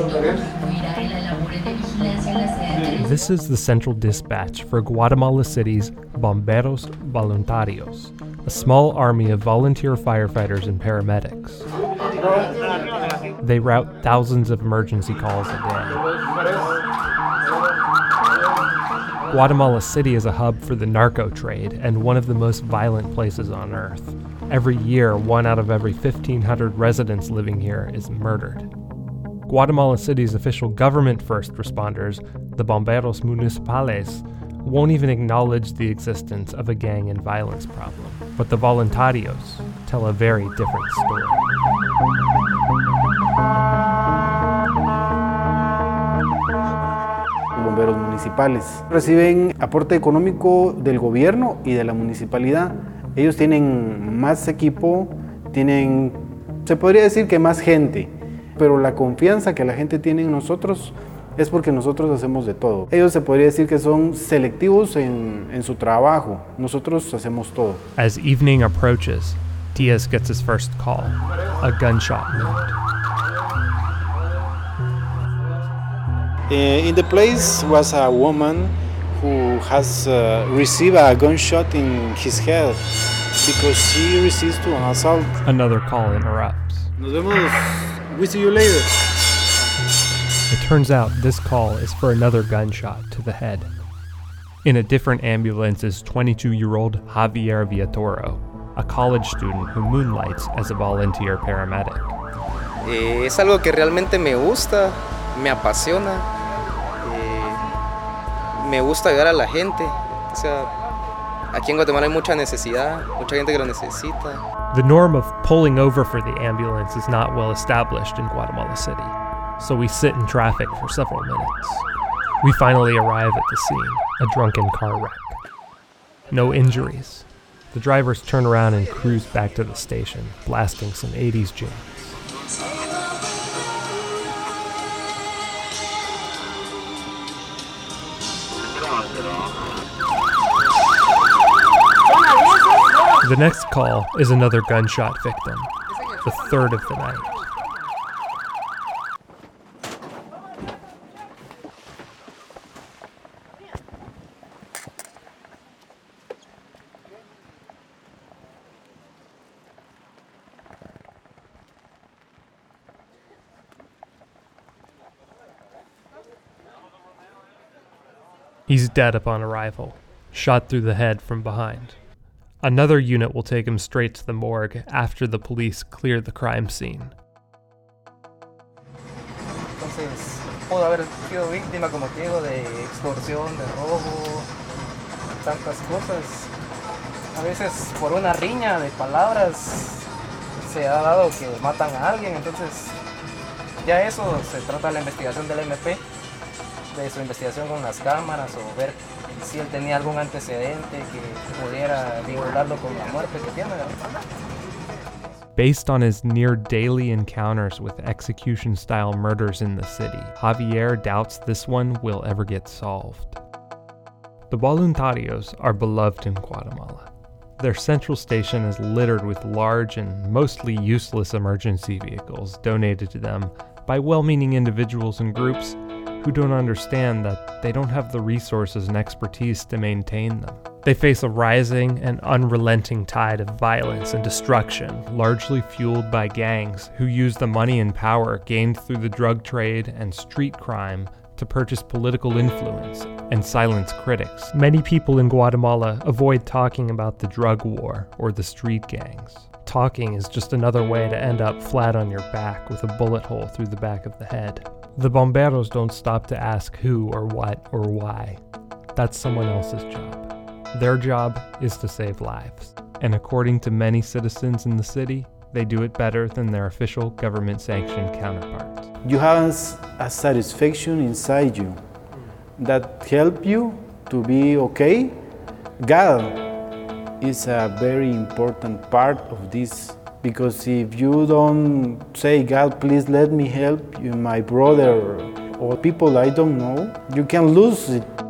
This is the central dispatch for Guatemala City's Bomberos Voluntarios, a small army of volunteer firefighters and paramedics. They route thousands of emergency calls a day. Guatemala City is a hub for the narco trade and one of the most violent places on earth. Every year, 1 out of every 1,500 residents living here is murdered. Guatemala City's official government first responders, the Bomberos Municipales, won't even acknowledge the existence of a gang and violence problem. But the Voluntarios tell a very different story. Bomberos municipales reciben aporte económico del gobierno y de la municipalidad. Ellos tienen más equipo, tienen, se podría decir que más gente, pero la confianza que la gente tiene en nosotros es porque nosotros hacemos de todo. Ellos se podría decir que son selectivos en su trabajo. Nosotros hacemos todo. As evening approaches, Diaz gets his first call, a gunshot wound. In the place was a woman who has received a gunshot in his head because she resisted to an assault. Another call interrupts. Nos vemos. We see you later. It turns out this call is for another gunshot to the head. In a different ambulance is 22-year-old Javier Villatoro, a college student who moonlights as a volunteer paramedic. Es algo que realmente me gusta, me apasiona. Me gusta ayudar a la gente. O sea, aquí en Guatemala hay mucha necesidad, mucha gente que lo necesita. The norm of pulling over for the ambulance is not well established in Guatemala City, so we sit in traffic for several minutes. We finally arrive at the scene, a drunken car wreck. No injuries. The drivers turn around and cruise back to the station, blasting some 80s jams. The next call is another gunshot victim, the third of the night. He's dead upon arrival, shot through the head from behind. Another unit will take him straight to the morgue after the police clear the crime scene. Entonces, pudo haber sido víctima, como te digo, de extorsión, de robo, tantas cosas. A veces por una riña de palabras se ha dado que matan a alguien, entonces ya eso se trata de la investigación del MP, de su investigación con las cámaras o ver si él tenía algún antecedente que pudiera vincularlo con la muerte que tiene. Based on his near daily encounters with execution-style murders in the city, Javier doubts this one will ever get solved. The Voluntarios are beloved in Guatemala. Their central station is littered with large and mostly useless emergency vehicles donated to them by well-meaning individuals and groups who don't understand that they don't have the resources and expertise to maintain them. They face a rising and unrelenting tide of violence and destruction, largely fueled by gangs who use the money and power gained through the drug trade and street crime to purchase political influence and silence critics. Many people in Guatemala avoid talking about the drug war or the street gangs. Talking is just another way to end up flat on your back with a bullet hole through the back of the head. The Bomberos don't stop to ask who or what or why. That's someone else's job. Their job is to save lives. And according to many citizens in the city, they do it better than their official government-sanctioned counterparts. You have a satisfaction inside you that help you to be okay. God is a very important part of this, because if you don't say, God, please let me help you, my brother, or people I don't know, you can lose it.